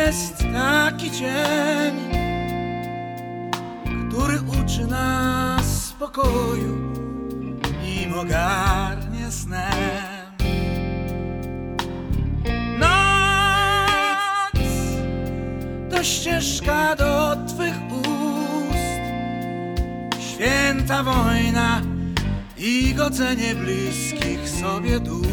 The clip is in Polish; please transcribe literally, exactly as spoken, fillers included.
jest taki dzień, który uczy nas spokoju i ogarnie snem. Noc to ścieżka do Twych ust, święta wojna i godzenie bliskich sobie dusz.